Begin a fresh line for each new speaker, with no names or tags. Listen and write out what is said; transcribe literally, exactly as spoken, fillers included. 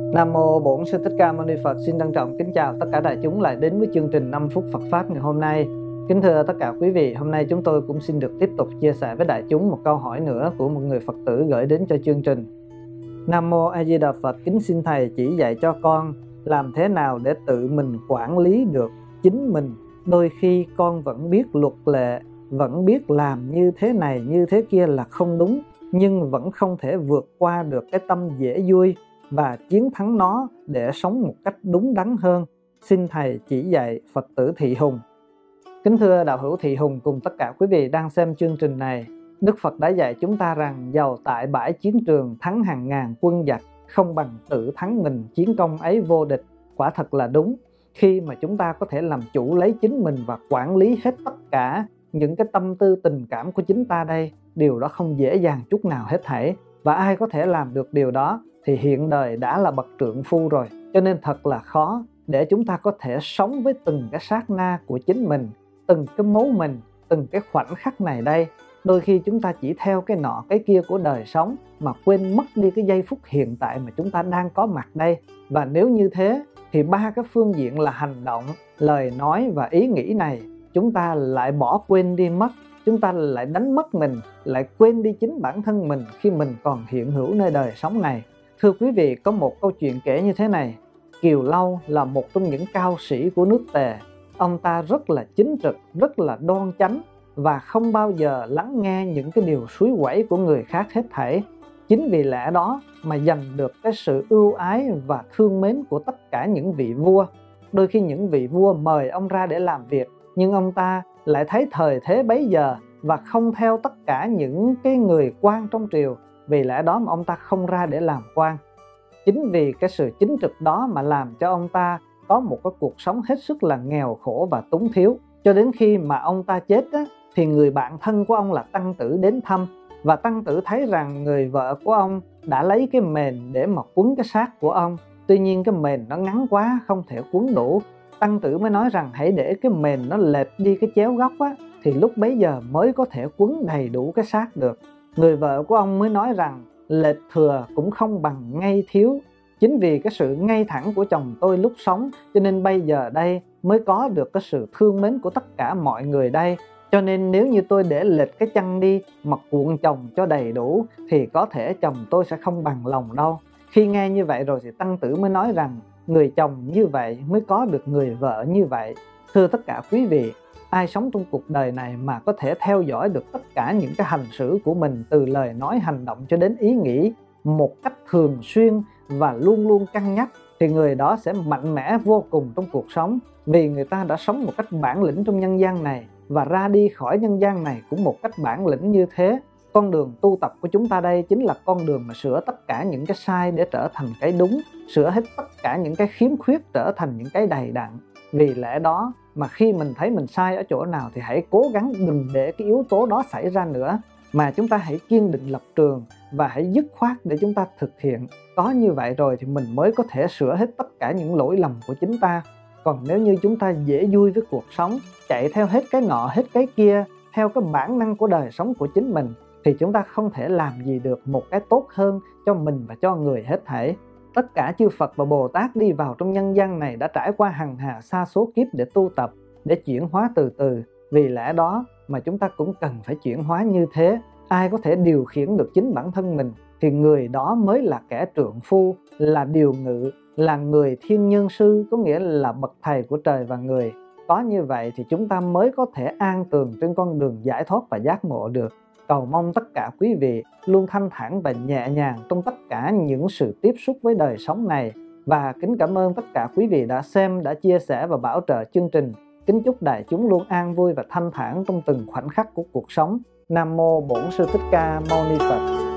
Nam mô Bổn Sư Thích Ca Mâu Ni Phật. Xin trân trọng kính chào tất cả đại chúng lại đến với chương trình năm phút Phật pháp ngày hôm nay. Kính thưa tất cả quý vị, hôm nay chúng tôi cũng xin được tiếp tục chia sẻ với đại chúng một câu hỏi nữa của một người Phật tử gửi đến cho chương trình. Nam mô A Di Đà Phật. Kính xin thầy chỉ dạy cho con làm thế nào để tự mình quản lý được chính mình. Đôi khi con vẫn biết luật lệ, vẫn biết làm như thế này như thế kia là không đúng, nhưng vẫn không thể vượt qua được cái tâm dễ vui và chiến thắng nó để sống một cách đúng đắn hơn. Xin thầy chỉ dạy. Phật tử Thị Hùng. Kính thưa đạo hữu Thị Hùng cùng tất cả quý vị đang xem chương trình này, Đức Phật đã dạy chúng ta rằng dầu tại bãi chiến trường thắng hàng ngàn quân giặc, không bằng tự thắng mình, chiến công ấy vô địch. Quả thật là đúng. Khi mà chúng ta có thể làm chủ lấy chính mình và quản lý hết tất cả những cái tâm tư tình cảm của chính ta đây, điều đó không dễ dàng chút nào hết thảy. Và ai có thể làm được điều đó thì hiện đời đã là bậc trượng phu rồi. Cho nên thật là khó để chúng ta có thể sống với từng cái sát na của chính mình, từng cái mấu mình, từng cái khoảnh khắc này đây. Đôi khi chúng ta chỉ theo cái nọ cái kia của đời sống mà quên mất đi cái giây phút hiện tại mà chúng ta đang có mặt đây. Và nếu như thế thì ba cái phương diện là hành động, lời nói và ý nghĩ này chúng ta lại bỏ quên đi mất. Chúng ta lại đánh mất mình, lại quên đi chính bản thân mình khi mình còn hiện hữu nơi đời sống này. Thưa quý vị, có một câu chuyện kể như thế này. Kiều Lâu là một trong những cao sĩ của nước Tề. Ông ta rất là chính trực, rất là đoan chánh và không bao giờ lắng nghe những cái điều suối quẩy của người khác hết thảy. Chính vì lẽ đó mà giành được cái sự ưu ái và thương mến của tất cả những vị vua. Đôi khi những vị vua mời ông ra để làm việc, nhưng ông ta lại thấy thời thế bấy giờ và không theo tất cả những cái người quan trong triều. Vì lẽ đó mà ông ta không ra để làm quan. Chính vì cái sự chính trực đó mà làm cho ông ta có một cái cuộc sống hết sức là nghèo khổ và túng thiếu. Cho đến khi mà ông ta chết á, thì người bạn thân của ông là Tăng Tử đến thăm. Và Tăng Tử thấy rằng người vợ của ông đã lấy cái mền để mà quấn cái xác của ông. Tuy nhiên cái mền nó ngắn quá, không thể quấn đủ. Tăng Tử mới nói rằng hãy để cái mền nó lệch đi cái chéo góc á, thì lúc bấy giờ mới có thể quấn đầy đủ cái xác được. Người vợ của ông mới nói rằng lệch thừa cũng không bằng ngay thiếu. Chính vì cái sự ngay thẳng của chồng tôi lúc sống cho nên bây giờ đây mới có được cái sự thương mến của tất cả mọi người đây. Cho nên nếu như tôi để lệch cái chăn đi mà cuộn chồng cho đầy đủ thì có thể chồng tôi sẽ không bằng lòng đâu. Khi nghe như vậy rồi thì Tăng Tử mới nói rằng người chồng như vậy mới có được người vợ như vậy. Thưa tất cả quý vị, ai sống trong cuộc đời này mà có thể theo dõi được tất cả những cái hành xử của mình, từ lời nói, hành động cho đến ý nghĩ một cách thường xuyên và luôn luôn cân nhắc, thì người đó sẽ mạnh mẽ vô cùng trong cuộc sống. Vì người ta đã sống một cách bản lĩnh trong nhân gian này và ra đi khỏi nhân gian này cũng một cách bản lĩnh như thế. Con đường tu tập của chúng ta đây chính là con đường mà sửa tất cả những cái sai để trở thành cái đúng, sửa hết tất cả những cái khiếm khuyết trở thành những cái đầy đặn. Vì lẽ đó mà khi mình thấy mình sai ở chỗ nào thì hãy cố gắng đừng để cái yếu tố đó xảy ra nữa, mà chúng ta hãy kiên định lập trường và hãy dứt khoát để chúng ta thực hiện. Có như vậy rồi thì mình mới có thể sửa hết tất cả những lỗi lầm của chính ta. Còn nếu như chúng ta dễ vui với cuộc sống, chạy theo hết cái nọ hết cái kia, theo cái bản năng của đời sống của chính mình, thì chúng ta không thể làm gì được một cái tốt hơn cho mình và cho người hết thảy. Tất cả chư Phật và Bồ Tát đi vào trong nhân gian này đã trải qua hằng hà sa số kiếp để tu tập, để chuyển hóa từ từ. Vì lẽ đó mà chúng ta cũng cần phải chuyển hóa như thế. Ai có thể điều khiển được chính bản thân mình thì người đó mới là kẻ trượng phu, là điều ngự, là người thiên nhân sư, có nghĩa là bậc thầy của trời và người. Có như vậy thì chúng ta mới có thể an tường trên con đường giải thoát và giác ngộ được. Cầu mong tất cả quý vị luôn thanh thản và nhẹ nhàng trong tất cả những sự tiếp xúc với đời sống này. Và kính cảm ơn tất cả quý vị đã xem, đã chia sẻ và bảo trợ chương trình. Kính chúc đại chúng luôn an vui và thanh thản trong từng khoảnh khắc của cuộc sống. Nam mô Bổn Sư Thích Ca Mâu Ni Phật.